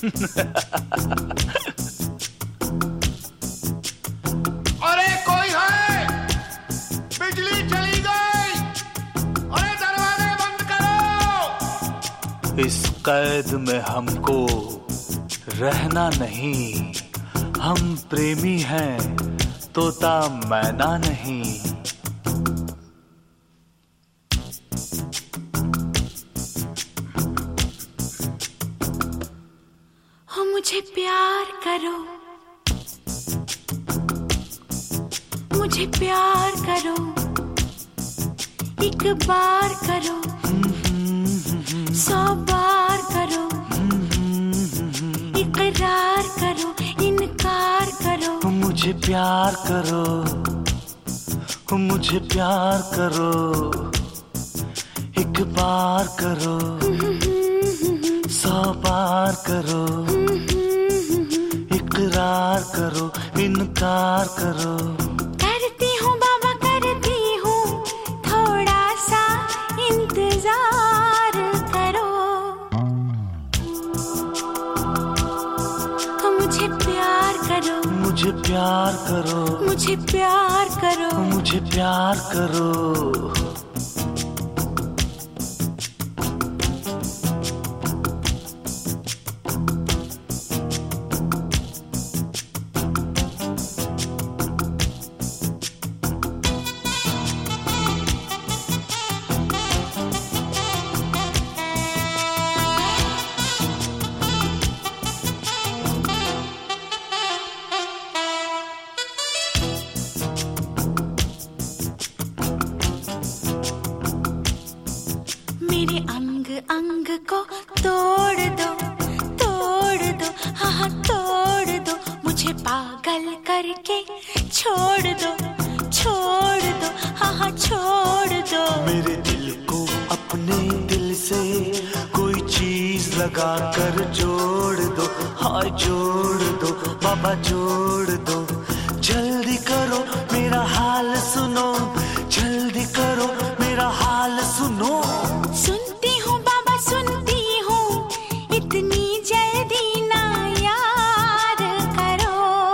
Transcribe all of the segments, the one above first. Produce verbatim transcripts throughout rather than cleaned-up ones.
अरे कोई है? बिजली चली गई। अरे दरवाजे बंद करो। इस कैद में हमको रहना नहीं, हम प्रेमी हैं, तोता मैना नहीं। हो मुझे प्यार करो, मुझे प्यार करो, एक बार करो, सौ बार करो, इकरार करो, इनकार करो। मुझे प्यार करो, मुझे प्यार करो, एक बार करो, सौ बार करो, इकरार करो, इनकार करो। करती हूँ बाबा करती हूँ, थोड़ा सा इंतजार करो। मुझे प्यार करो, मुझे प्यार करो, मुझे प्यार करो, मुझे प्यार करो। मेरे अंग अंग को तोड़ दो, तोड़ दो, हाँ हाँ तोड़ दो। मुझे पागल करके छोड़ दो, छोड़ दो, हाँ हाँ छोड़ दो। मेरे दिल को अपने दिल से कोई चीज लगा कर जोड़ दो, हाय जोड़ दो बाबा जोड़ दो। जल्दी करो मेरा हाल सुनो, जल्दी करो मेरा हाल सुनो। सुनती हूँ बाबा सुनती हूँ, इतनी जल्दी ना यार करो।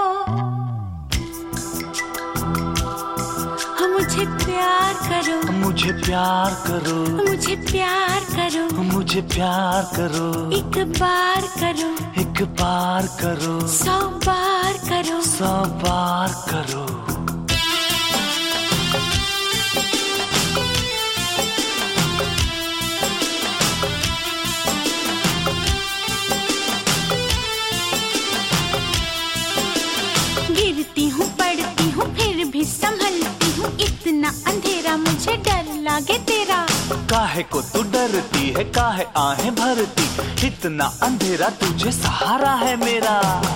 मुझे प्यार करो, मुझे प्यार करो, मुझे प्यार करो, मुझे प्यार करो, एक बार करो, एक बार करो, सौ बार करो, सौ बार करो। गिरती हूँ पड़ती हूँ फिर भी संभलती हूँ, इतना अंधेरा मुझे डर लागे तेरा। काहे को तू डरती है, काहे आहें भरती, इतना अंधेरा तुझे सहारा है मेरा।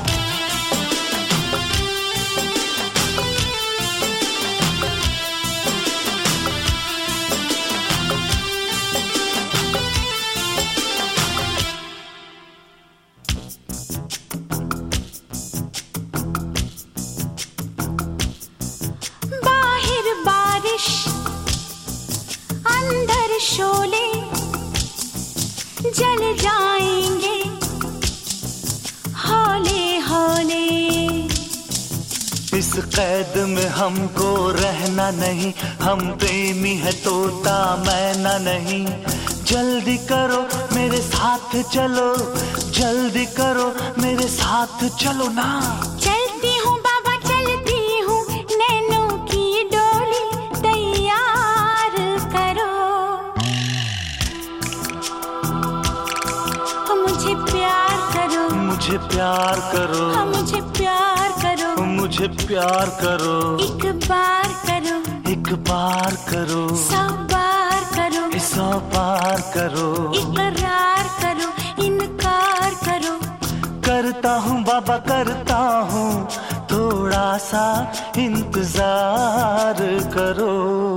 बाहर बारिश अंदर शोले जल जाएंगे हौले हौले। इस कैद में हमको रहना नहीं, हम प्रेमी है तोता मैना नहीं। जल्दी करो मेरे साथ चलो, जल्दी करो मेरे साथ चलो ना। चलती हूँ बाबा चलती हूँ, नैनों की डोली तैयार करो। मुझे प्यार करो, मुझे प्यार करो, मुझे प्यार करो, मुझे प्यार करो, एक बार करो, एक बार करो, सौ बार करो, सौ बार करो, इकरार करो, इनकार करो। करता हूँ बाबा करता हूँ, थोड़ा सा इंतजार करो।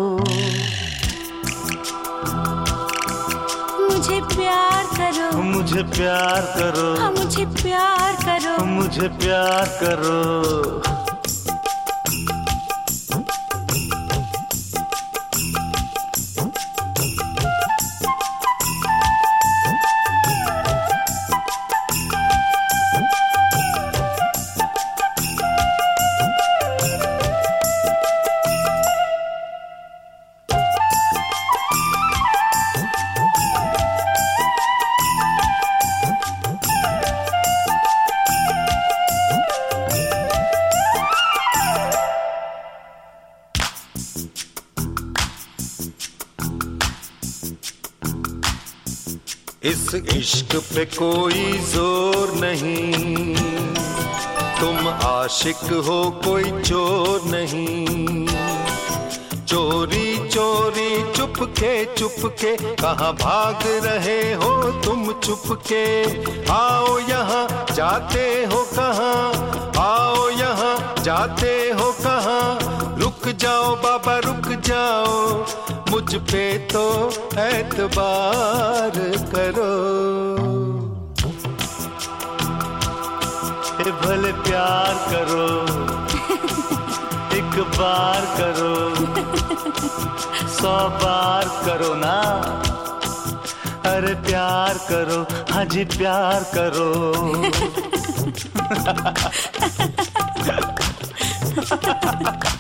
मुझे प्यार करो, मुझे प्यार करो, मुझे प्यार करो, मुझे प्यार करो। इस इश्क पे कोई जोर नहीं, तुम आशिक हो कोई चोर नहीं। चोरी चोरी चुपके चुपके कहाँ भाग रहे हो तुम चुपके। आओ यहाँ जाते हो कहाँ, आओ यहाँ जाते हो कहाँ। रुक जाओ बाबा रुक जाओ, मुझ पे तो एतबार करो। ए भले प्यार करो, एक बार करो, सौ बार करो ना। अरे प्यार करो, हाँ जी प्यार करो।